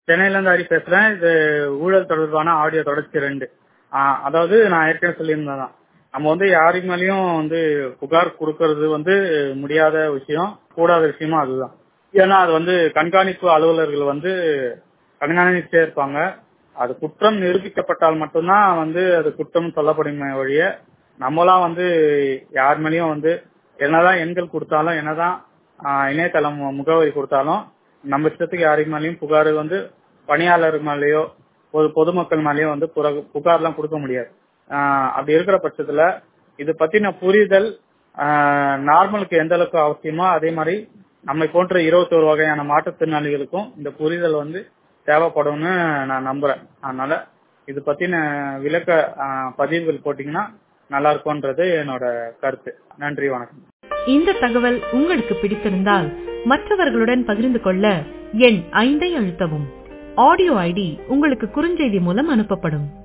சென்னையில இருந்து ஹரி பேசுறேன். இது ஊழல் தொடர்பான ஆடியோ தொடர்ச்சி 2. அதாவது நான் ஏற்கனவே சொல்லியிருந்தேன் தான். நம்ம வந்து யாரு மேலயும் வந்து புகார் கொடுக்கறது வந்து முடியாத விஷயம், கூடாத விஷயமும் அதுதான். ஏன்னா அது வந்து கண்காணிப்பு அலுவலர்கள் வந்து கண்காணிச்சே இருப்பாங்க. அது குற்றம் நிரூபிக்கப்பட்டால் மட்டும்தான் வந்து அது குற்றம் சொல்லப்படுமே ஒழிய நம்மளாம் வந்து யார் மேலயும் வந்து என்னதான் எண்கள் கொடுத்தாலும் என்னதான் இணையதளம் முகவரி கொடுத்தாலும் நம்ம இஷ்டத்துக்கு யாரு மேலயும் புகார் வந்து பணியாளர் மேலேயோ பொதுமக்கள் மேலேயோ வந்து புகார்லாம் கொடுக்க முடியாது. அப்படி இருக்கிற பட்சத்துல இது பத்தின புரிதல் நார்மலுக்கு எந்த அளவுக்கு அவசியமோ அதே மாதிரி நம்மை போன்ற 21 வகையான மாற்றுத்திறனாளிகளுக்கும் இந்த புரிதல் வந்து தேவைப்படும்னு நான் நம்புறேன். அதனால இது பத்தின விளக்க பதிவுகள் போட்டீங்கன்னா நல்லா இருக்கும்ன்றது என்னோட கருத்து. நன்றி, வணக்கம். இந்த தகவல் உங்களுக்கு பிடித்திருந்தால் மற்றவர்களுடன் பகிர்ந்து கொள்ள எண் 5 அழுத்தவும். ஆடியோ ஐடி உங்களுக்கு குறுஞ்செய்தி மூலம் அனுப்பப்படும்.